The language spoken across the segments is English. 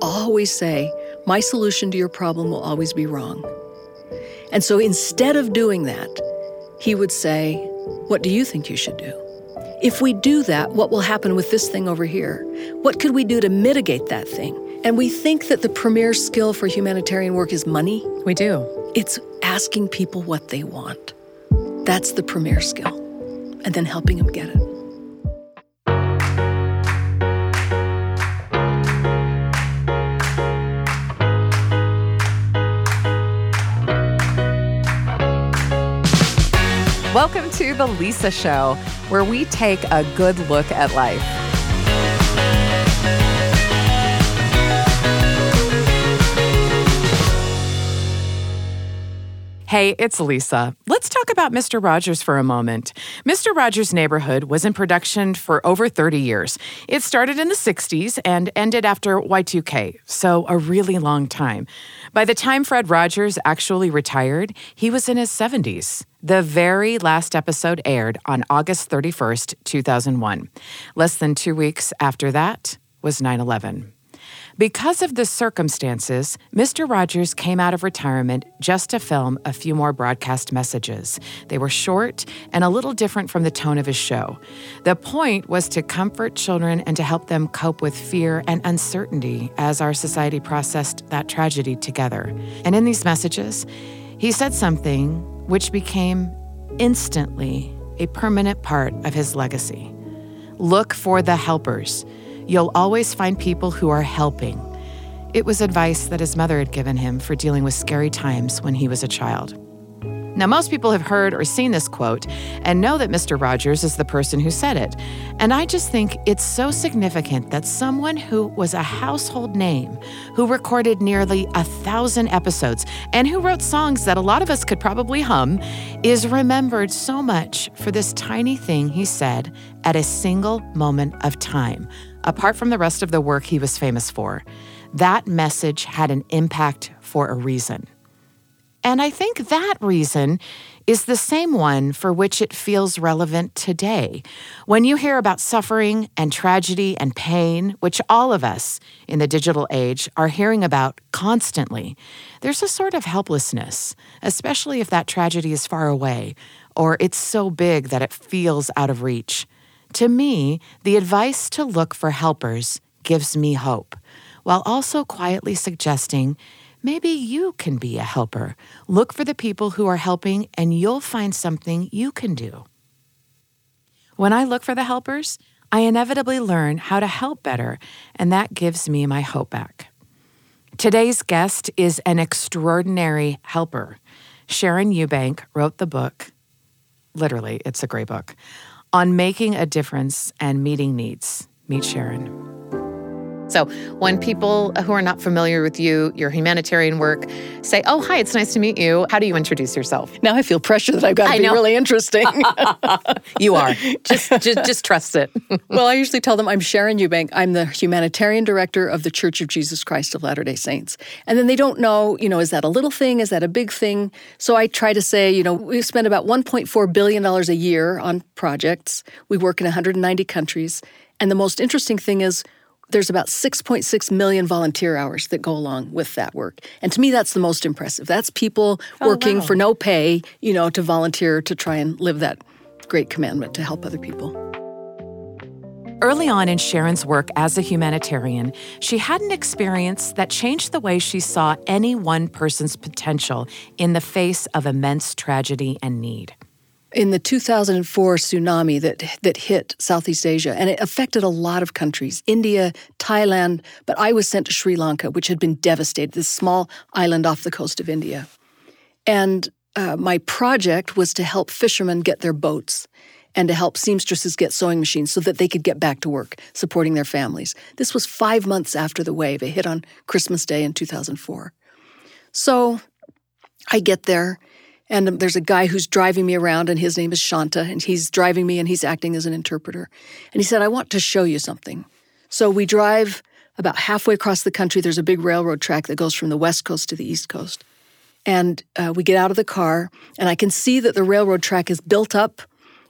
always say, my solution to your problem will always be wrong. And so instead of doing that, he would say, what do you think you should do? If we do that, what will happen with this thing over here? What could we do to mitigate that thing? And we think that the premier skill for humanitarian work is money. We do. It's asking people what they want. That's the premier skill. And then helping them get it. Welcome to The Lisa Show, where we take a good look at life. Hey, it's Lisa. Let's talk about Mr. Rogers for a moment. Mr. Rogers' Neighborhood was in production for over 30 years. It started in the 60s and ended after Y2K, so a really long time. By the time Fred Rogers actually retired, he was in his 70s. The very last episode aired on August 31st, 2001. Less than 2 weeks after that was 9/11. Because of the circumstances, Mr. Rogers came out of retirement just to film a few more broadcast messages. They were short and a little different from the tone of his show. The point was to comfort children and to help them cope with fear and uncertainty as our society processed that tragedy together. And in these messages, he said something which became instantly a permanent part of his legacy. Look for the helpers. You'll always find people who are helping. It was advice that his mother had given him for dealing with scary times when he was a child. Now, most people have heard or seen this quote and know that Mr. Rogers is the person who said it. And I just think it's so significant that someone who was a household name, who recorded nearly 1,000 episodes, and who wrote songs that a lot of us could probably hum, is remembered so much for this tiny thing he said at a single moment of time, apart from the rest of the work he was famous for. That message had an impact for a reason. And I think that reason is the same one for which it feels relevant today. When you hear about suffering and tragedy and pain, which all of us in the digital age are hearing about constantly, there's a sort of helplessness, especially if that tragedy is far away or it's so big that it feels out of reach. To me, the advice to look for helpers gives me hope, while also quietly suggesting maybe you can be a helper. Look for the people who are helping, and you'll find something you can do. When I look for the helpers, I inevitably learn how to help better, and that gives me my hope back. Today's guest is an extraordinary helper. Sharon Eubank wrote the book, literally, it's a great book, on making a difference and meeting needs. Meet Sharon. So when people who are not familiar with you, your humanitarian work, say, oh, hi, it's nice to meet you, how do you introduce yourself? Now I feel pressure that I've got to be really interesting. You are. Just trust it. Well, I usually tell them I'm Sharon Eubank. I'm the humanitarian director of the Church of Jesus Christ of Latter-day Saints. And then they don't know, is that a little thing? Is that a big thing? So I try to say, we spend about $1.4 billion a year on projects. We work in 190 countries. And the most interesting thing is there's about 6.6 million volunteer hours that go along with that work. And to me, that's the most impressive. That's people working for no pay, to volunteer to try and live that great commandment to help other people. Early on in Sharon's work as a humanitarian, she had an experience that changed the way she saw any one person's potential in the face of immense tragedy and need. In the 2004 tsunami that hit Southeast Asia, and it affected a lot of countries, India, Thailand, but I was sent to Sri Lanka, which had been devastated, this small island off the coast of India. And my project was to help fishermen get their boats and to help seamstresses get sewing machines so that they could get back to work, supporting their families. This was 5 months after the wave. It hit on Christmas Day in 2004. So I get there, and there's a guy who's driving me around, and his name is Shanta, and he's driving me, and he's acting as an interpreter. And he said, I want to show you something. So we drive about halfway across the country. There's a big railroad track that goes from the West Coast to the East Coast. And we get out of the car, and I can see that the railroad track is built up,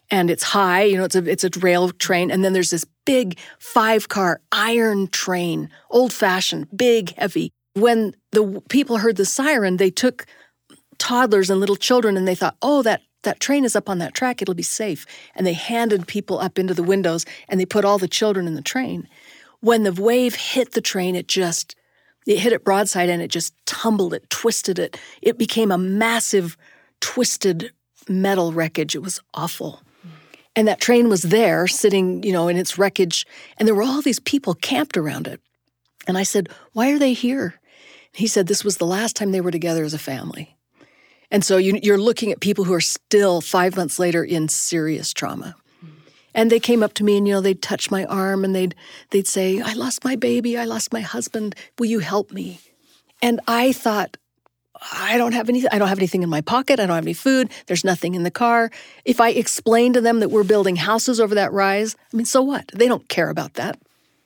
and it's high, it's a rail train, and then there's this big 5-car iron train, old-fashioned, big, heavy. When the people heard the siren, they took toddlers and little children, and they thought, oh, that train is up on that track, it'll be safe. And they handed people up into the windows, and they put all the children in the train. When the wave hit the train, it hit it broadside, and it just tumbled it, twisted it. It became a massive, twisted metal wreckage. It was awful. And that train was there, sitting, in its wreckage, and there were all these people camped around it. And I said, why are they here? He said this was the last time they were together as a family. And so you're looking at people who are still 5 months later in serious trauma. And they came up to me and, they'd touch my arm and they'd say, I lost my baby, I lost my husband, will you help me? And I thought, I don't have anything in my pocket, I don't have any food, there's nothing in the car. If I explain to them that we're building houses over that rise, so what? They don't care about that.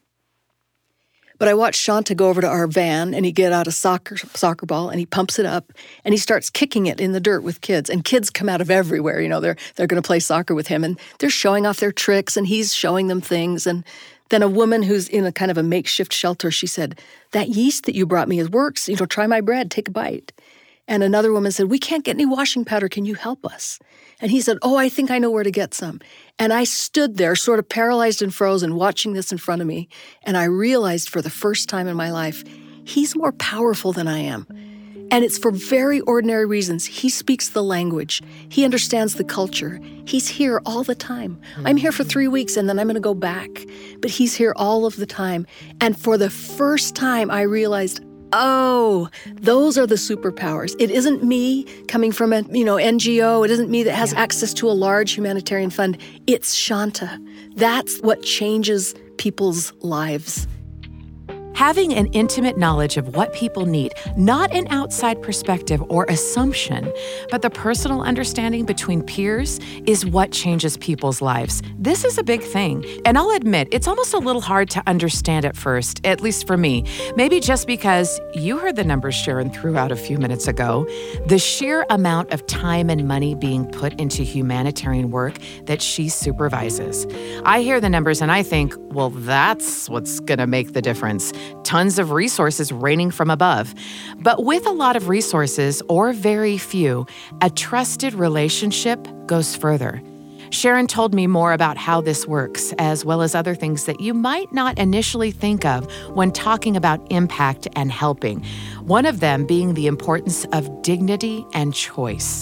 But I watched Shanta go over to our van, and he get out a soccer ball, and he pumps it up, and he starts kicking it in the dirt with kids. And kids come out of everywhere, they're going to play soccer with him, and they're showing off their tricks, and he's showing them things. And then a woman who's in a kind of a makeshift shelter, she said, that yeast that you brought me works, try my bread, take a bite. And another woman said, we can't get any washing powder, can you help us? And he said, oh, I think I know where to get some. And I stood there sort of paralyzed and frozen, watching this in front of me. And I realized for the first time in my life, he's more powerful than I am. And it's for very ordinary reasons. He speaks the language. He understands the culture. He's here all the time. I'm here for 3 weeks and then I'm going to go back. But he's here all of the time. And for the first time, I realized, oh, those are the superpowers. It isn't me coming from an NGO. It isn't me that has access to a large humanitarian fund. It's Shanta. That's what changes people's lives. Having an intimate knowledge of what people need, not an outside perspective or assumption, but the personal understanding between peers is what changes people's lives. This is a big thing. And I'll admit, it's almost a little hard to understand at first, at least for me. Maybe just because you heard the numbers Sharon threw out a few minutes ago, the sheer amount of time and money being put into humanitarian work that she supervises. I hear the numbers and I think, well, that's what's going to make the difference. Tons of resources raining from above. But with a lot of resources, or very few, a trusted relationship goes further. Sharon told me more about how this works, as well as other things that you might not initially think of when talking about impact and helping. One of them being the importance of dignity and choice.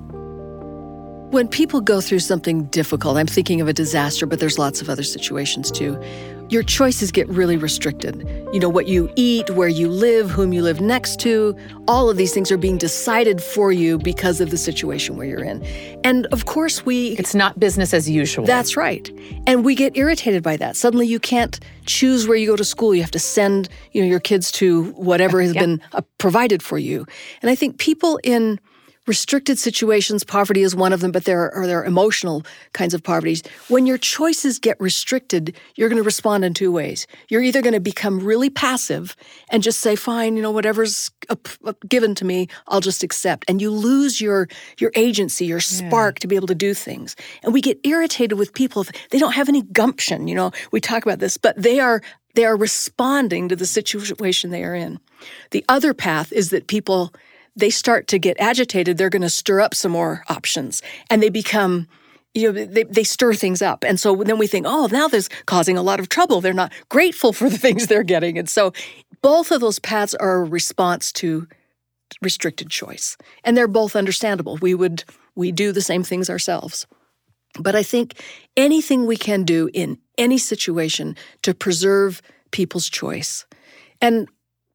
When people go through something difficult, I'm thinking of a disaster, but there's lots of other situations too, your choices get really restricted. What you eat, where you live, whom you live next to, all of these things are being decided for you because of the situation where you're in. And of course It's not business as usual. That's right. And we get irritated by that. Suddenly you can't choose where you go to school. You have to send, your kids to whatever has been provided for you. And I think people in restricted situations, poverty is one of them, but there are emotional kinds of poverties. When your choices get restricted, you're going to respond in two ways. You're either going to become really passive and just say, fine, whatever's given to me, I'll just accept. And you lose your agency, your spark to be able to do things. And we get irritated with people if they don't have any gumption. We talk about this, but they are responding to the situation they are in. The other path is that people, they start to get agitated, they're going to stir up some more options. And they become, they stir things up. And so then we think, oh, now this causing a lot of trouble. They're not grateful for the things they're getting. And so both of those paths are a response to restricted choice. And they're both understandable. We do the same things ourselves. But I think anything we can do in any situation to preserve people's choice. And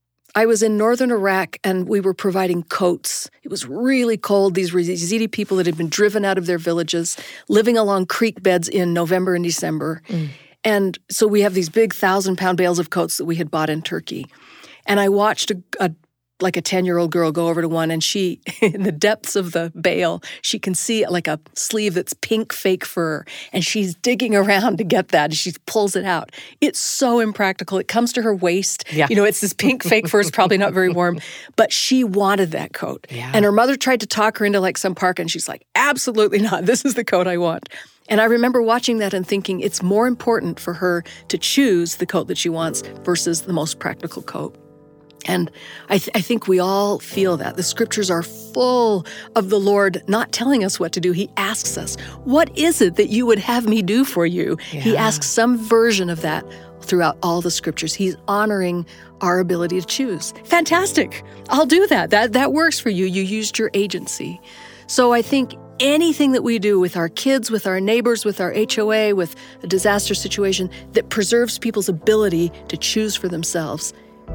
I was in northern Iraq and we were providing coats. It was really cold. These were Yazidi people that had been driven out of their villages, living along creek beds in November and December. And so we have these big 1,000-pound bales of coats that we had bought in Turkey. And I watched a 10-year-old girl go over to one, and she, in the depths of the bale, she can see like a sleeve that's pink fake fur, and she's digging around to get that, and she pulls it out. It's so impractical. It comes to her waist. Yeah. It's this pink fake fur. It's probably not very warm, but she wanted that coat. Yeah. And her mother tried to talk her into some parka, and she's like, absolutely not. This is the coat I want. And I remember watching that and thinking it's more important for her to choose the coat that she wants versus the most practical coat. And I think we all feel that. The scriptures are full of the Lord not telling us what to do. He asks us, what is it that you would have me do for you? Yeah. He asks some version of that throughout all the scriptures. He's honoring our ability to choose. Fantastic. I'll do that. That works for you. You used your agency. So I think anything that we do with our kids, with our neighbors, with our HOA, with a disaster situation that preserves people's ability to choose for themselves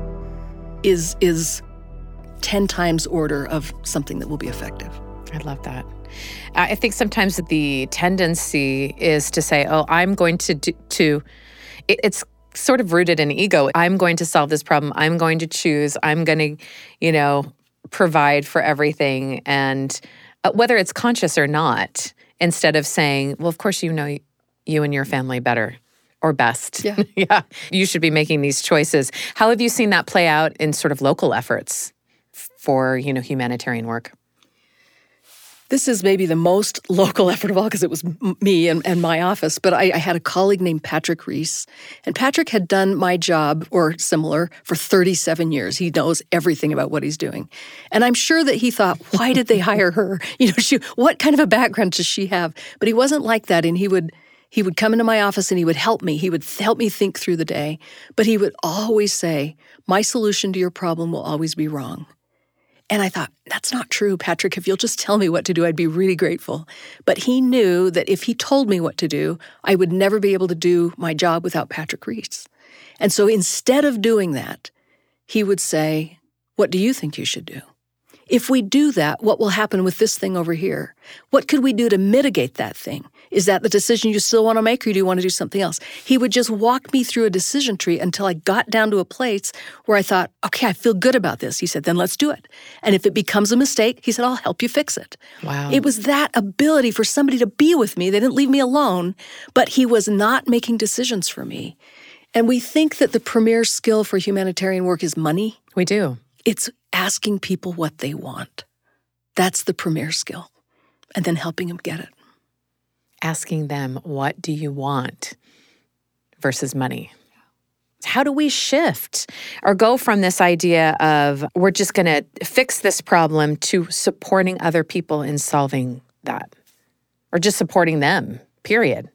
is 10 times order of something that will be effective. I love that. I think sometimes the tendency is to say, oh, I'm going to it's sort of rooted in ego. I'm going to solve this problem. I'm going to choose. I'm going to, provide for everything. And whether it's conscious or not, instead of saying, well, of course, you know you and your family better. Or best. Yeah. Yeah. You should be making these choices. How have you seen that play out in sort of local efforts for, humanitarian work? This is maybe the most local effort of all because it was me and my office, but I had a colleague named Patrick Reese, and Patrick had done my job, or similar, for 37 years. He knows everything about what he's doing. And I'm sure that he thought, why did they hire her? What kind of a background does she have? But he wasn't like that, and he would come into my office and he would help me. He would help me think through the day. But he would always say, my solution to your problem will always be wrong. And I thought, that's not true, Patrick. If you'll just tell me what to do, I'd be really grateful. But he knew that if he told me what to do, I would never be able to do my job without Patrick Reese. And so instead of doing that, he would say, what do you think you should do? If we do that, what will happen with this thing over here? What could we do to mitigate that thing? Is that the decision you still want to make, or do you want to do something else? He would just walk me through a decision tree until I got down to a place where I thought, okay, I feel good about this. He said, then let's do it. And if it becomes a mistake, he said, I'll help you fix it. Wow. It was that ability for somebody to be with me. They didn't leave me alone, but he was not making decisions for me. And we think that the premier skill for humanitarian work is money. We do. It's asking people what they want. That's the premier skill. And then helping them get it. Asking them, what do you want versus money? How do we shift or go from this idea of we're just going to fix this problem to supporting other people in solving that, or just supporting them, period?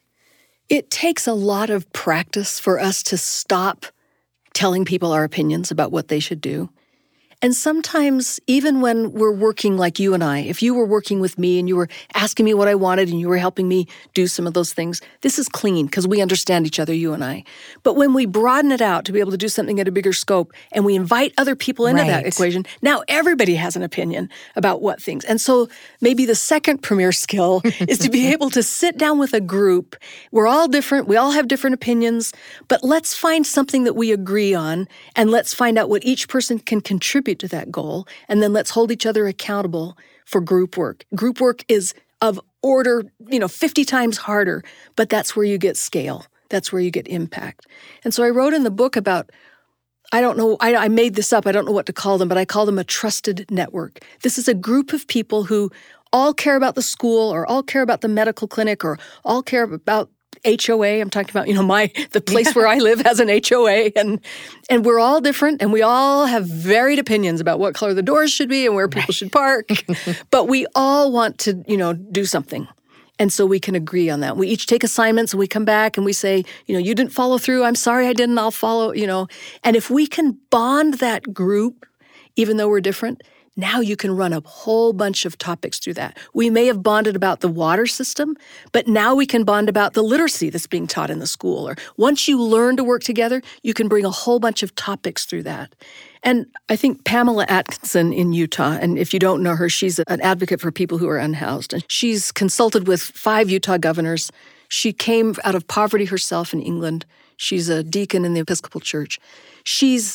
It takes a lot of practice for us to stop telling people our opinions about what they should do. And sometimes, even when we're working like you and I, if you were working with me and you were asking me what I wanted and you were helping me do some of those things, this is clean because we understand each other, you and I. But when we broaden it out to be able to do something at a bigger scope and we invite other people into that equation, now everybody has an opinion about what things. And so maybe the second premier skill is to be able to sit down with a group. We're all different. We all have different opinions. But let's find something that we agree on, and let's find out what each person can contribute to that goal, and then let's hold each other accountable for group work. Group work is of order, 50 times harder, but that's where you get scale. That's where you get impact. And so I wrote in the book about, I don't know, I made this up, I don't know what to call them, but I call them a trusted network. This is a group of people who all care about the school, or all care about the medical clinic, or all care about HOA. I'm talking about, the place where I live has an HOA, and we're all different, and we all have varied opinions about what color the doors should be and where people should park. But we all want to, do something. And so we can agree on that. We each take assignments and we come back and we say, you didn't follow through. I'm sorry I didn't. I'll follow, And if we can bond that group, even though we're different, now you can run a whole bunch of topics through that. We may have bonded about the water system, but now we can bond about the literacy that's being taught in the school. Or once you learn to work together, you can bring a whole bunch of topics through that. And I think Pamela Atkinson in Utah, and if you don't know her, she's an advocate for people who are unhoused. And she's consulted with 5 Utah governors. She came out of poverty herself in England. She's a deacon in the Episcopal Church. She's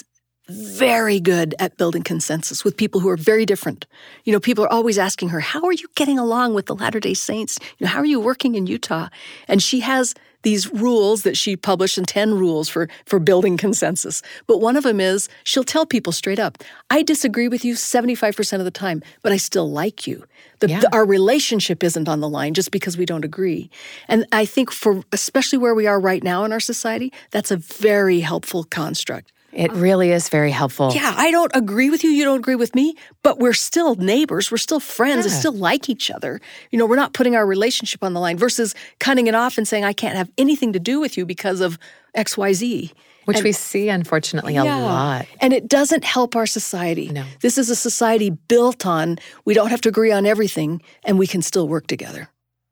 very good at building consensus with people who are very different. People are always asking her, how are you getting along with the Latter-day Saints? How are you working in Utah? And she has these rules that she published, and 10 rules for building consensus. But one of them is she'll tell people straight up, I disagree with you 75% of the time, but I still like you. Our relationship isn't on the line just because we don't agree. And I think especially where we are right now in our society, that's a very helpful construct. It really is very helpful. Yeah, I don't agree with you, you don't agree with me, but we're still neighbors, we're still friends, we still like each other. We're not putting our relationship on the line versus cutting it off and saying, I can't have anything to do with you because of XYZ. Which we see, unfortunately, a lot. And it doesn't help our society. No. This is a society built on, we don't have to agree on everything, and we can still work together.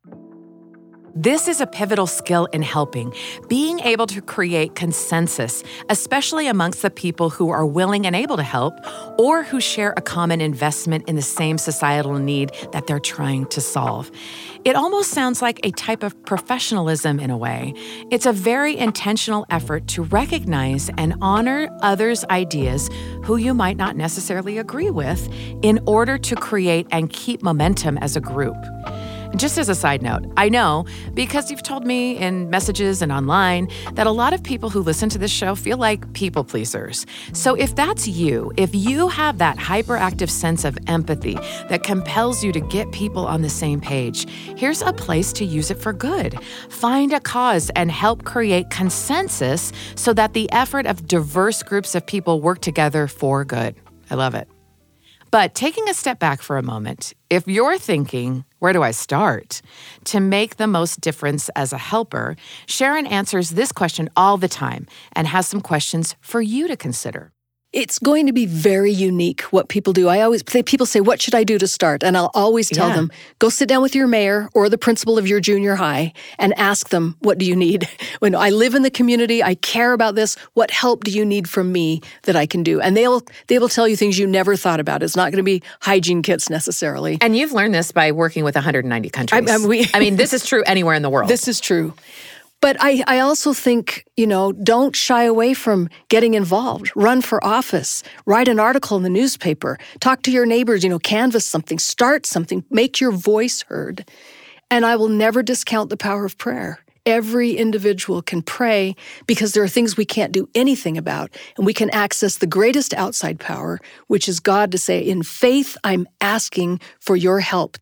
This is a pivotal skill in helping, being able to create consensus, especially amongst the people who are willing and able to help, or who share a common investment in the same societal need that they're trying to solve. It almost sounds like a type of professionalism in a way. It's a very intentional effort to recognize and honor others' ideas who you might not necessarily agree with in order to create and keep momentum as a group. Just as a side note, I know, because you've told me in messages and online, that a lot of people who listen to this show feel like people pleasers. So if that's you, if you have that hyperactive sense of empathy that compels you to get people on the same page, here's a place to use it for good. Find a cause and help create consensus so that the effort of diverse groups of people work together for good. I love it. But taking a step back for a moment, if you're thinking, where do I start? To make the most difference as a helper, Sharon answers this question all the time and has some questions for you to consider. It's going to be very unique what people do. People say, what should I do to start? And I'll always tell them, go sit down with your mayor or the principal of your junior high and ask them, what do you need? When I live in the community, I care about this. What help do you need from me that I can do? And they will tell you things you never thought about. It's not going to be hygiene kits necessarily. And you've learned this by working with 190 countries. I mean, this is true anywhere in the world. This is true. But I also think, don't shy away from getting involved. Run for office. Write an article in the newspaper. Talk to your neighbors, canvass something. Start something. Make your voice heard. And I will never discount the power of prayer. Every individual can pray because there are things we can't do anything about. And we can access the greatest outside power, which is God, to say, in faith, I'm asking for your help.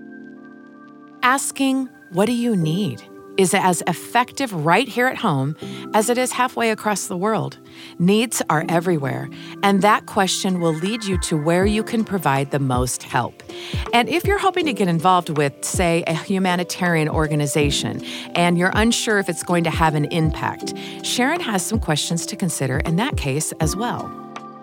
Asking, what do you need? Is as effective right here at home as it is halfway across the world. Needs are everywhere, and that question will lead you to where you can provide the most help. And if you're hoping to get involved with, say, a humanitarian organization, and you're unsure if it's going to have an impact, Sharon has some questions to consider in that case as well.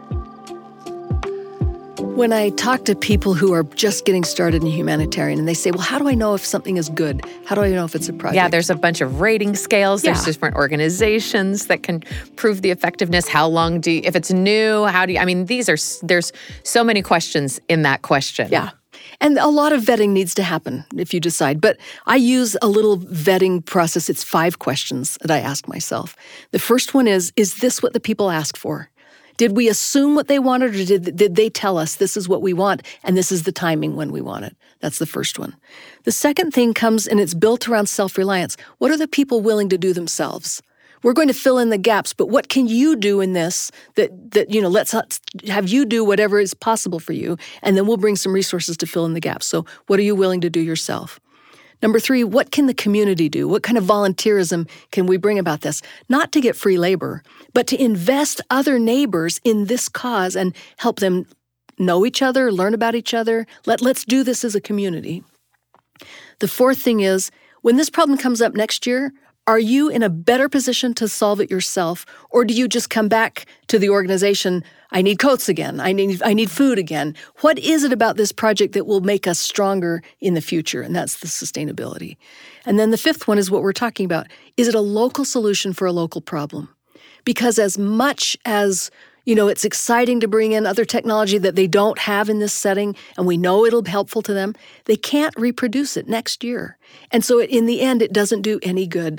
When I talk to people who are just getting started in humanitarian and they say, well, how do I know if something is good? How do I know if it's a project? Yeah, there's a bunch of rating scales. There's different organizations that can prove the effectiveness. How long if it's new, there's so many questions in that question. Yeah. And a lot of vetting needs to happen if you decide. But I use a little vetting process. It's 5 questions that I ask myself. The first one is this what the people asked for? Did we assume what they wanted, or did they tell us this is what we want and this is the timing when we want it? That's the first one. The second thing comes, and it's built around self-reliance. What are the people willing to do themselves? We're going to fill in the gaps, but what can you do in this that let's have you do whatever is possible for you, and then we'll bring some resources to fill in the gaps. So what are you willing to do yourself? Number 3, what can the community do? What kind of volunteerism can we bring about this? Not to get free labor, but to invest other neighbors in this cause and help them know each other, learn about each other. Let's do this as a community. The fourth thing is, when this problem comes up next year, are you in a better position to solve it yourself, or do you just come back to the organization, I need coats again, I need food again? What is it about this project that will make us stronger in the future? And that's the sustainability. And then the fifth one is what we're talking about. Is it a local solution for a local problem? Because as much as it's exciting to bring in other technology that they don't have in this setting, and we know it'll be helpful to them, they can't reproduce it next year. And so in the end, it doesn't do any good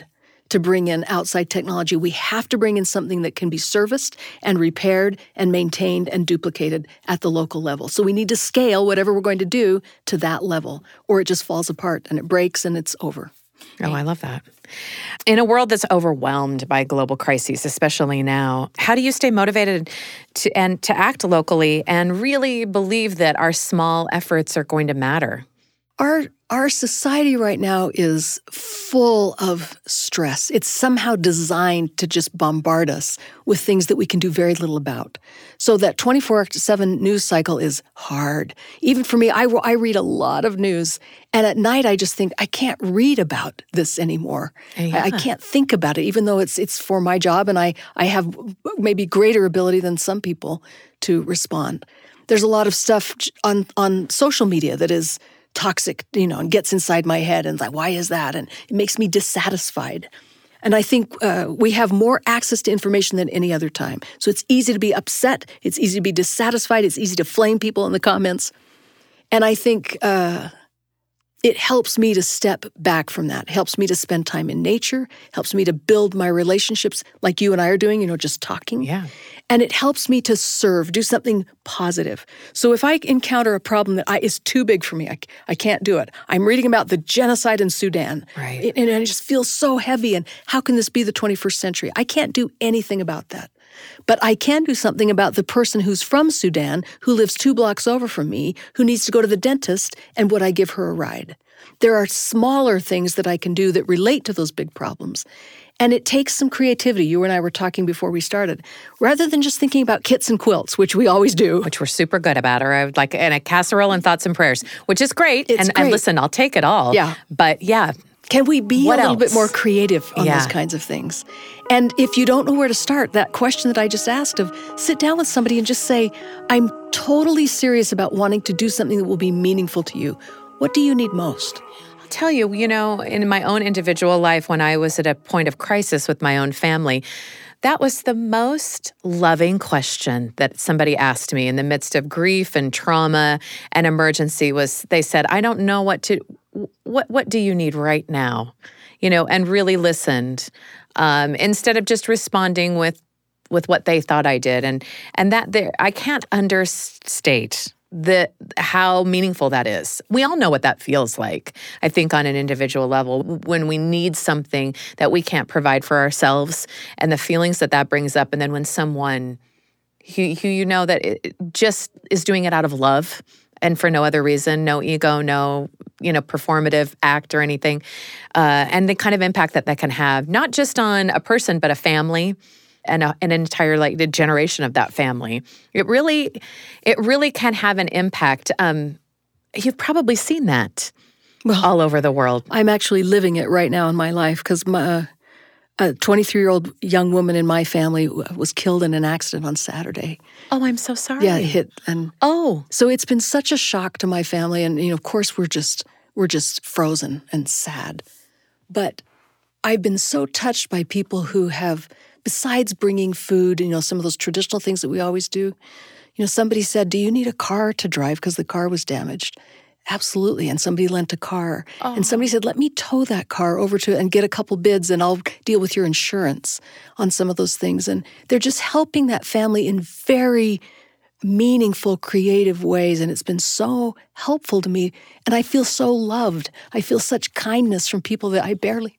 to bring in outside technology. We have to bring in something that can be serviced and repaired and maintained and duplicated at the local level. So we need to scale whatever we're going to do to that level, or it just falls apart and it breaks and it's over. Oh, I love that. In a world that's overwhelmed by global crises, especially now, how do you stay motivated to act locally and really believe that our small efforts are going to matter? Our society right now is full of stress. It's somehow designed to just bombard us with things that we can do very little about. So that 24/7 news cycle is hard. Even for me, I read a lot of news, and at night I just think, I can't read about this anymore. Yeah. I can't think about it, even though it's for my job, and I have maybe greater ability than some people to respond. There's a lot of stuff on social media that is toxic, and gets inside my head and like, why is that? And it makes me dissatisfied. And I think we have more access to information than any other time. So it's easy to be upset. It's easy to be dissatisfied. It's easy to flame people in the comments. And I think it helps me to step back from that. It helps me to spend time in nature, helps me to build my relationships like you and I are doing, just talking. Yeah. And it helps me to serve, do something positive. So if I encounter a problem that is too big for me, I can't do it. I'm reading about the genocide in Sudan. Right. And it just feels so heavy. And how can this be the 21st century? I can't do anything about that. But I can do something about the person who's from Sudan, who lives 2 blocks over from me, who needs to go to the dentist, and would I give her a ride? There are smaller things that I can do that relate to those big problems. And it takes some creativity. You and I were talking before we started. Rather than just thinking about kits and quilts, which we always do. Which we're super good about, or and a casserole and thoughts and prayers, which is great. It's great. And listen, I'll take it all. Yeah. But yeah. Can we be What a little else? bit more creative on those kinds of things? And if you don't know where to start, that question that I just asked of sit down with somebody and just say, I'm totally serious about wanting to do something that will be meaningful to you. What do you need most? Tell you, in my own individual life, when I was at a point of crisis with my own family, that was the most loving question that somebody asked me in the midst of grief and trauma and emergency was, they said, I don't know what do you need right now? And really listened instead of just responding with what they thought I did. And that there, I can't understate how meaningful that is. We all know what that feels like, I think, on an individual level, when we need something that we can't provide for ourselves and the feelings that brings up. And then when someone who that it just is doing it out of love and for no other reason, no ego, no, performative act or anything, and the kind of impact that can have, not just on a person, but a family, and an entire the generation of that family. It really can have an impact. You've probably seen that all over the world. I'm actually living it right now in my life because a 23-year-old young woman in my family was killed in an accident on Saturday. Oh, I'm so sorry. Yeah, it hit. So it's been such a shock to my family, and of course we're just frozen and sad. But I've been so touched by people who have, besides bringing food, some of those traditional things that we always do, somebody said, do you need a car to drive because the car was damaged? Absolutely. And somebody lent a car. Oh. And somebody said, let me tow that car over to and get a couple bids and I'll deal with your insurance on some of those things. And they're just helping that family in very meaningful, creative ways. And it's been so helpful to me. And I feel so loved. I feel such kindness from people that I barely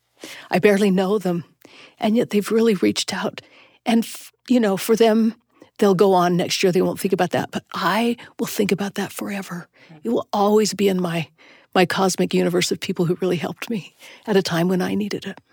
know them. And yet they've really reached out. And, for them, they'll go on next year. They won't think about that. But I will think about that forever. It will always be in my cosmic universe of people who really helped me at a time when I needed it.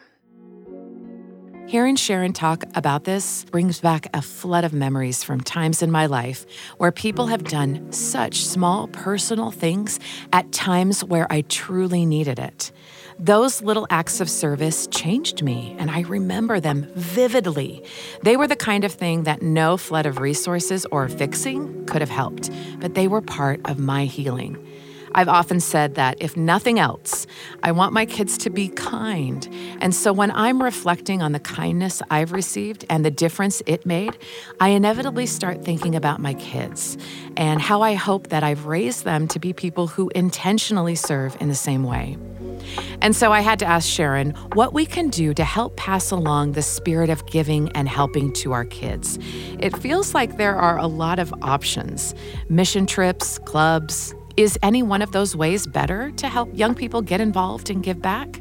Hearing Sharon talk about this brings back a flood of memories from times in my life where people have done such small personal things at times where I truly needed it. Those little acts of service changed me, and I remember them vividly. They were the kind of thing that no flood of resources or fixing could have helped, but they were part of my healing. I've often said that if nothing else, I want my kids to be kind. And so when I'm reflecting on the kindness I've received and the difference it made, I inevitably start thinking about my kids and how I hope that I've raised them to be people who intentionally serve in the same way. And so I had to ask Sharon what we can do to help pass along the spirit of giving and helping to our kids. It feels like there are a lot of options: mission trips, clubs. Is any one of those ways better to help young people get involved and give back?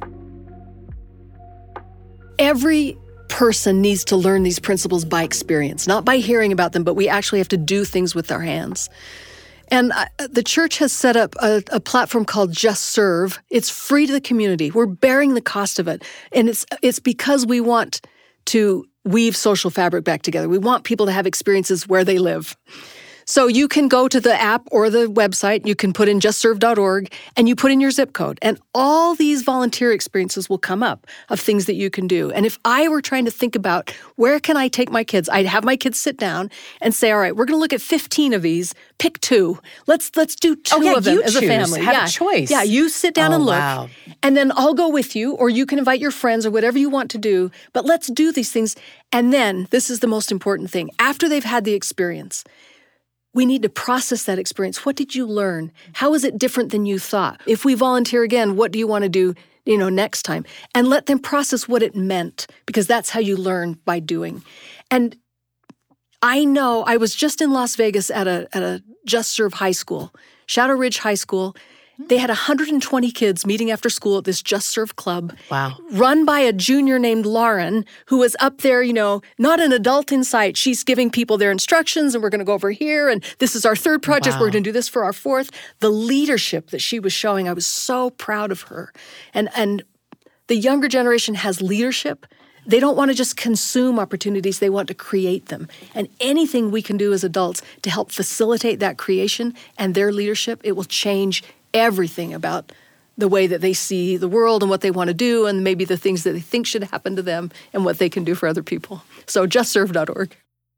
Every person needs to learn these principles by experience, not by hearing about them, but we actually have to do things with our hands. And the church has set up a platform called Just Serve. It's free to the community. We're bearing the cost of it. And it's because we want to weave social fabric back together. We want people to have experiences where they live. So you can go to the app or the website, you can put in justserve.org, and you put in your zip code. And all these volunteer experiences will come up of things that you can do. And if I were trying to think about where can I take my kids, I'd have my kids sit down and say, all right, we're going to look at 15 of these, pick 2. Let's do 2 of them as a family. Have a choice. Yeah, you sit down and look. Wow. And then I'll go with you, or you can invite your friends or whatever you want to do. But let's do these things. And then, this is the most important thing, after they've had the experience, we need to process that experience. What did you learn? How is it different than you thought? If we volunteer again, what do you want to do, next time? And let them process what it meant, because that's how you learn, by doing. And I know I was just in Las Vegas at a Just Serve high school, Shadow Ridge High School. They had 120 kids meeting after school at this Just Serve club. Wow. Run by a junior named Lauren, who was up there, not an adult in sight. She's giving people their instructions, and we're going to go over here, and this is our 3rd project. Wow. We're going to do this for our 4th. The leadership that she was showing, I was so proud of her. And the younger generation has leadership. They don't want to just consume opportunities, they want to create them. And anything we can do as adults to help facilitate that creation and their leadership, it will change everything about the way that they see the world and what they want to do, and maybe the things that they think should happen to them and what they can do for other people. So justserve.org.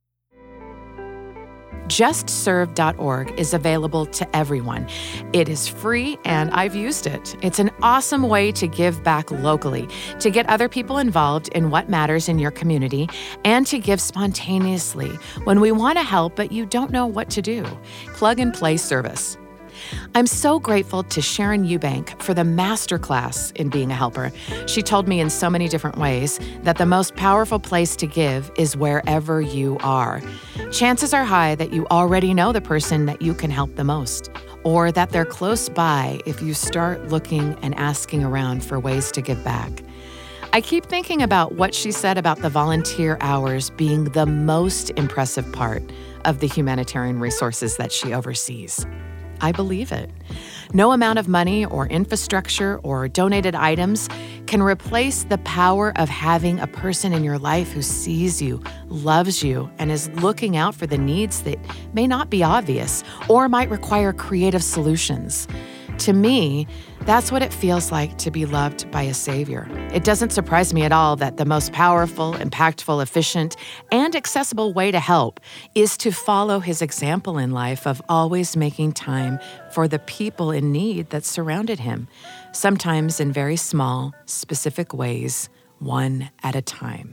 JustServe.org is available to everyone. It is free, and I've used it. It's an awesome way to give back locally, to get other people involved in what matters in your community, and to give spontaneously when we want to help but you don't know what to do. Plug-and-play service. I'm so grateful to Sharon Eubank for the masterclass in being a helper. She told me in so many different ways that the most powerful place to give is wherever you are. Chances are high that you already know the person that you can help the most, or that they're close by if you start looking and asking around for ways to give back. I keep thinking about what she said about the volunteer hours being the most impressive part of the humanitarian resources that she oversees. I believe it. No amount of money or infrastructure or donated items can replace the power of having a person in your life who sees you, loves you, and is looking out for the needs that may not be obvious or might require creative solutions. To me, that's what it feels like to be loved by a savior. It doesn't surprise me at all that the most powerful, impactful, efficient, and accessible way to help is to follow his example in life of always making time for the people in need that surrounded him, sometimes in very small, specific ways, one at a time.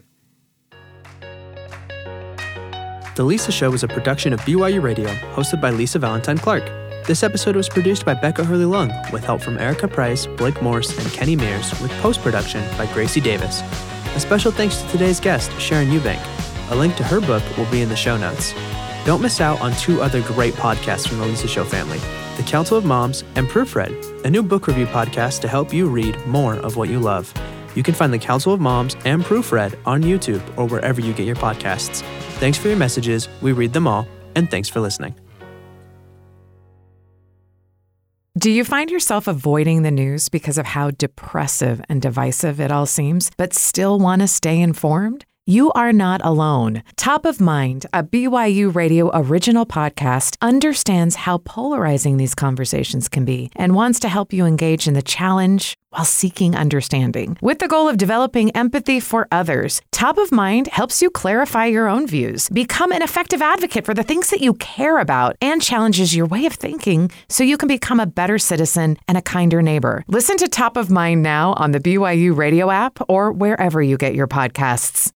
The Lisa Show is a production of BYU Radio, hosted by Lisa Valentine Clark. This episode was produced by Becca Hurley-Lung, with help from Erica Price, Blake Morse, and Kenny Mears, with post-production by Gracie Davis. A special thanks to today's guest, Sharon Eubank. A link to her book will be in the show notes. Don't miss out on 2 other great podcasts from the Lisa Show family, The Council of Moms and Proofread, a new book review podcast to help you read more of what you love. You can find The Council of Moms and Proofread on YouTube or wherever you get your podcasts. Thanks for your messages. We read them all, and thanks for listening. Do you find yourself avoiding the news because of how depressive and divisive it all seems, but still want to stay informed? You are not alone. Top of Mind, a BYU Radio original podcast, understands how polarizing these conversations can be and wants to help you engage in the challenge while seeking understanding. With the goal of developing empathy for others, Top of Mind helps you clarify your own views, become an effective advocate for the things that you care about, and challenges your way of thinking so you can become a better citizen and a kinder neighbor. Listen to Top of Mind now on the BYU Radio app or wherever you get your podcasts.